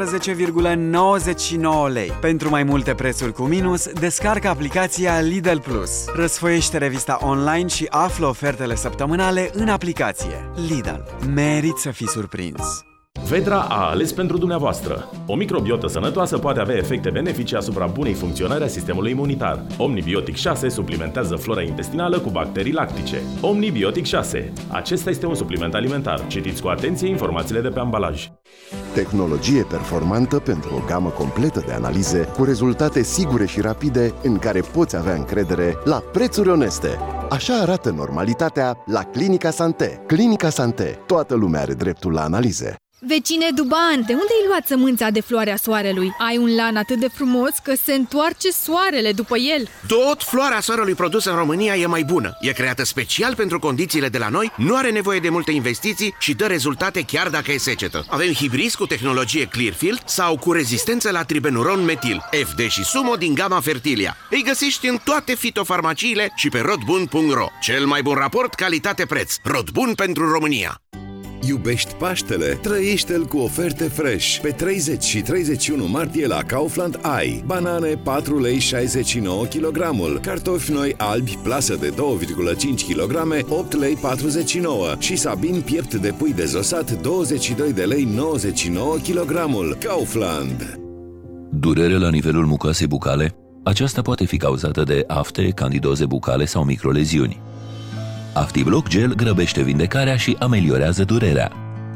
14,99 lei. Pentru mai multe prețuri cu minus, descarcă aplicația Lidl Plus. Răsfoiește revista online și află ofertele săptămânale în aplicație. Lidl. Meriți să fii surprins. Vedra a ales pentru dumneavoastră. O microbiotă sănătoasă poate avea efecte benefice asupra bunei funcționări a sistemului imunitar. Omnibiotic 6 suplimentează flora intestinală cu bacterii lactice. Omnibiotic 6. Acesta este un supliment alimentar. Citiți cu atenție informațiile de pe ambalaj. Tehnologie performantă pentru o gamă completă de analize cu rezultate sigure și rapide în care poți avea încredere la prețuri oneste. Așa arată normalitatea la Clinica Santé. Clinica Santé. Toată lumea are dreptul la analize. Vecine Duban, de unde ai luat sămânța de floarea soarelui? Ai un lan atât de frumos că se întoarce soarele după el. Tot floarea soarelui produsă în România e mai bună. E creată special pentru condițiile de la noi, nu are nevoie de multe investiții și dă rezultate chiar dacă e secetă. Avem hibrizi cu tehnologie Clearfield sau cu rezistență la tribenuron metil, FD și Sumo din gama Fertilia. Îi găsești în toate fitofarmaciile și pe rodbun.ro. Cel mai bun raport calitate-preț. Rodbun pentru România. Iubești Paștele? Trăiește-l cu oferte fresh. Pe 30 și 31 martie la Kaufland ai banane 4 lei 69 kg, cartofi noi albi plasă de 2,5 kg 8 lei 49 și sabin piept de pui dezosat 22 de lei 99 kg. Kaufland. Durere la nivelul mucoasei bucale? Aceasta poate fi cauzată de afte, candidoze bucale sau microleziuni. AftiBlock Gel grăbește vindecarea și ameliorează durerea.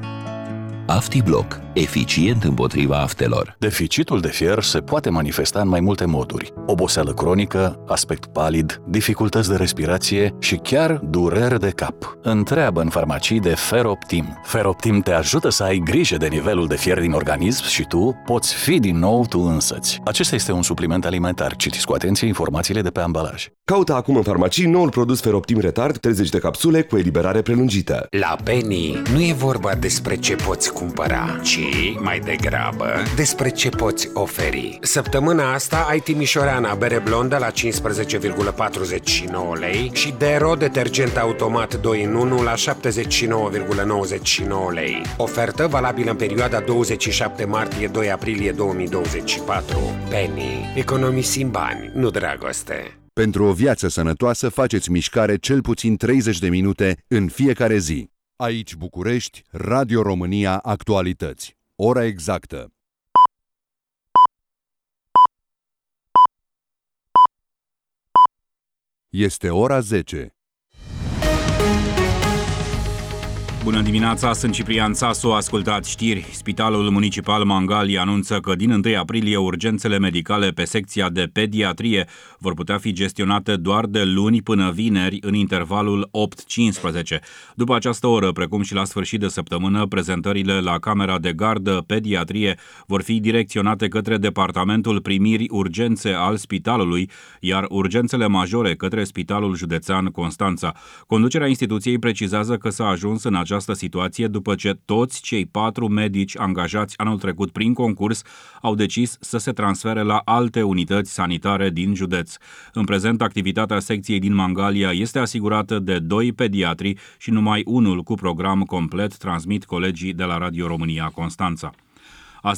AftiBlock. Eficient împotriva aftelor. Deficitul de fier se poate manifesta în mai multe moduri. Oboseală cronică, aspect palid, dificultăți de respirație și chiar durere de cap. Întreabă în farmacii de Feroptim. Feroptim te ajută să ai grijă de nivelul de fier din organism și tu poți fi din nou tu însăți. Acesta este un supliment alimentar. Citiți cu atenție informațiile de pe ambalaj. Caută acum în farmacii noul produs Feroptim Retard, 30 de capsule cu eliberare prelungită. La Penny nu e vorba despre ce poți cumpăra, ci mai degrabă despre ce poți oferi. Săptămâna asta ai Timișoreana bere blondă la 15,49 lei și Dero detergent automat 2 în 1 la 79,99 lei. Ofertă valabilă în perioada 27 martie-2 aprilie 2024. Penny. Economisim bani, nu dragoste. Pentru o viață sănătoasă faceți mișcare cel puțin 30 de minute în fiecare zi. Aici București, Radio România Actualități. Ora exactă. Este ora 10. Bună dimineața, sunt Ciprian Țasu, ascultați știri. Spitalul Municipal Mangalia anunță că din 1 aprilie urgențele medicale pe secția de pediatrie vor putea fi gestionate doar de luni până vineri în intervalul 8-15. După această oră, precum și la sfârșit de săptămână, prezentările la Camera de Gardă Pediatrie vor fi direcționate către Departamentul Primiri Urgențe al Spitalului, iar urgențele majore către Spitalul Județean Constanța. Conducerea instituției precizează că s-a ajuns în această situație după ce toți cei 4 medici angajați anul trecut prin concurs au decis să se transfere la alte unități sanitare din județ. În prezent, activitatea secției din Mangalia este asigurată de 2 pediatri și numai unul cu program complet, transmit colegii de la Radio România Constanța.